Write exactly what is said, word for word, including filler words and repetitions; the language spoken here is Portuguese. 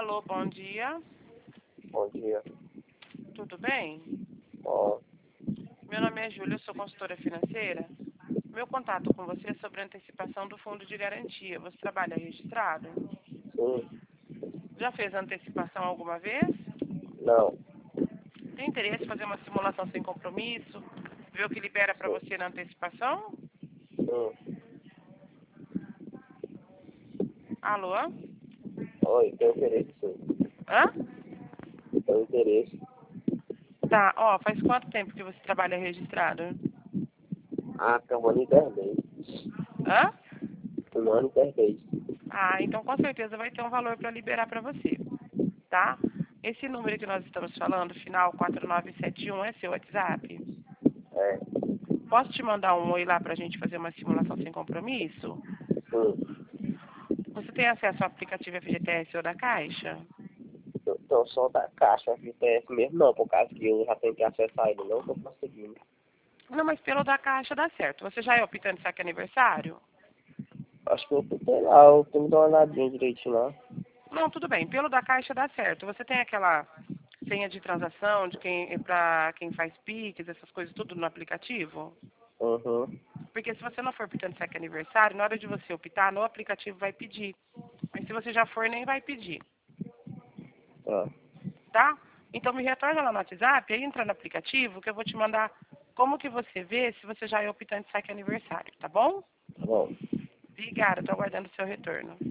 Alô, bom dia. Bom dia. Tudo bem? Ó, Meu nome é Júlia, eu sou consultora financeira. Meu contato com você é sobre a antecipação do fundo de garantia. Você trabalha registrado? sim, Já fez antecipação alguma vez? não, Tem interesse em fazer uma simulação sem compromisso? Ver o que libera para sim, você na antecipação? sim. Alô? Oi, tenho interesse sim. Hã? Tenho interesse. Tá, ó, faz quanto tempo que você trabalha registrado? Ah, tem um ano e dez meses. Hã? Um ano e dez meses. Ah, então com certeza vai ter um valor para liberar para você, tá? Esse número que nós estamos falando, final quatro nove sete um, é seu WhatsApp? É, Posso te mandar um oi lá para a gente fazer uma simulação sem compromisso? sim. Você tem acesso ao aplicativo F G T S ou da Caixa? Eu tô só da caixa F T S mesmo não, por causa que eu já tenho que acessar ele, não tô conseguindo. Não, mas pelo da Caixa dá certo. Você já é optando saque aniversário? Acho que eu sei lá, eu tenho que dar uma olhadinha direitinho lá. Não, tudo bem. Pelo da Caixa dá certo. Você tem aquela senha de transação de quem para quem faz Pix, essas coisas tudo no aplicativo? Uhum. Porque se você não for optando saque aniversário, na hora de você optar, no aplicativo vai pedir. Mas se você já for, nem vai pedir, Tá, tá? Então me retorna lá no WhatsApp, aí entra no aplicativo que eu vou te mandar como que você vê se você já é optante saque aniversário, tá bom? tá bom. Obrigada, tô aguardando o seu retorno.